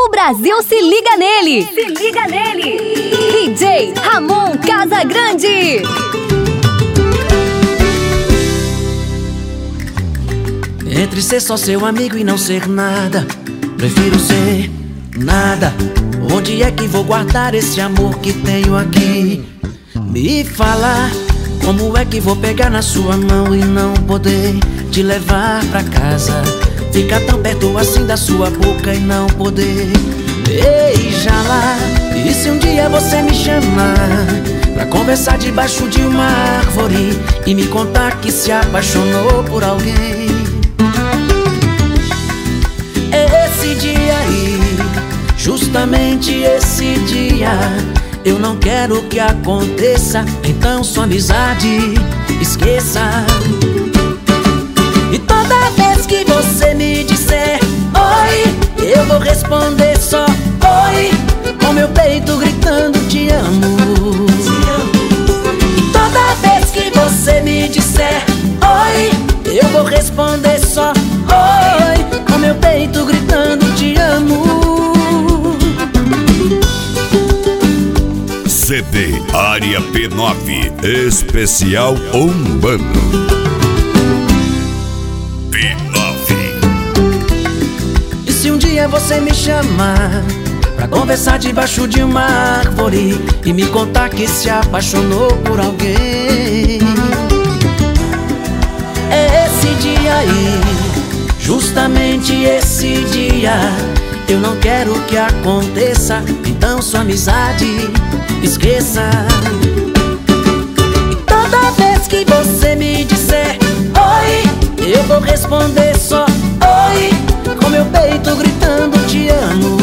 O Brasil se liga nele! Se liga nele! DJ Ramon Casagrande! Entre ser só seu amigo e não ser nada, prefiro ser nada. Onde é que vou guardar esse amor que tenho aqui? Me fala, como é que vou pegar na sua mão e não poder te levar pra casa? Ficar tão perto assim da sua boca e não poder beijá-la. E se um dia você me chamar pra conversar debaixo de uma árvore e me contar que se apaixonou por alguém? Esse dia aí, justamente esse dia, eu não quero que aconteça. Então sua amizade esqueça. E toda vez que você me disser oi, eu vou responder só oi, com meu peito gritando te amo. E toda vez que você me disser oi, eu vou responder só oi, com meu peito gritando te amo. CD Área P9 Especial Umbano. E se um dia você me chamar pra conversar debaixo de uma árvore e me contar que se apaixonou por alguém? Esse dia aí, justamente esse dia, eu não quero que aconteça. Então sua amizade esqueça. E toda vez que você me disser oi, eu vou responder só oi, com meu peito gritando te amo.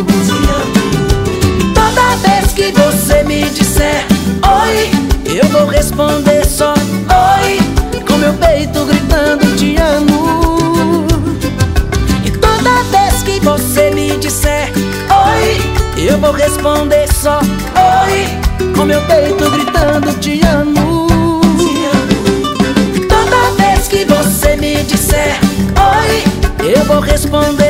E toda vez que você me disser oi, eu vou responder só oi, com meu peito gritando te amo. E toda vez que você me disser oi, eu vou responder só oi, com meu peito gritando te amo. E toda vez que você me disser oi, eu vou responder